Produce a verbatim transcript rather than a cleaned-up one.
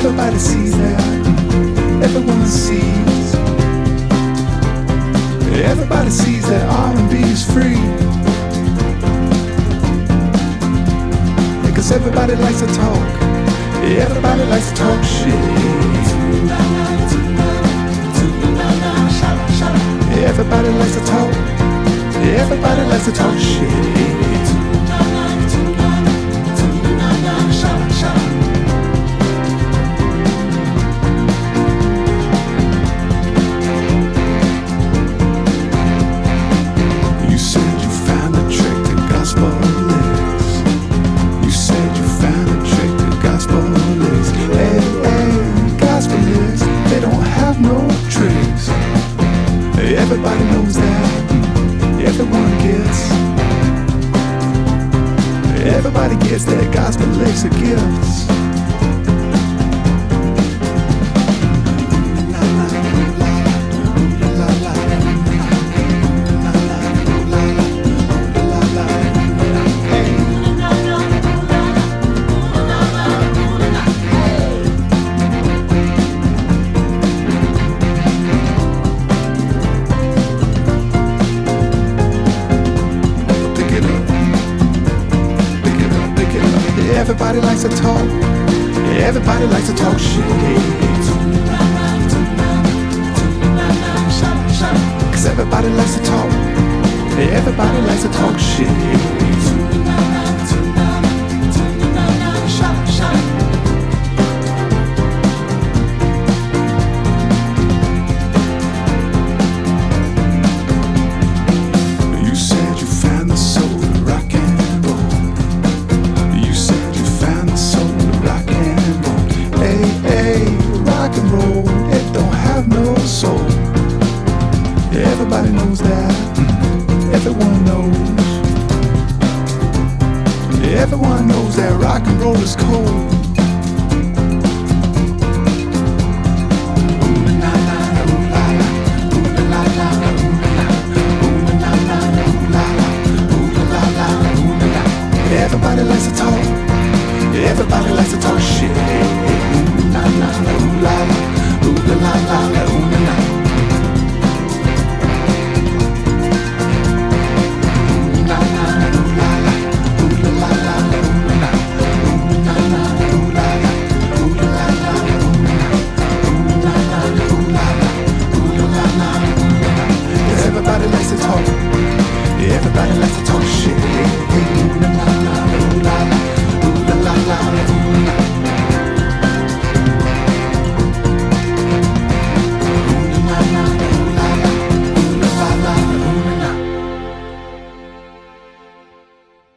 Everybody sees that. Everyone sees. Everybody sees that R and B is free. Because everybody likes to talk. Everybody likes to talk shit. Everybody likes to talk. Everybody likes to talk shit. You said you found a trick to gospel lyrics. You said you found a trick to gospel lyrics. Hey, hey, gospel lyrics, they don't have no tricks. Everybody knows that. Everyone gets. Everybody gets that gospel lyrics are gifts. Everybody likes to talk. Everybody likes to talk shit. Cause everybody likes to talk. Everybody likes to talk shit. Everybody knows that. Everyone knows. Everyone knows that rock and roll is cold.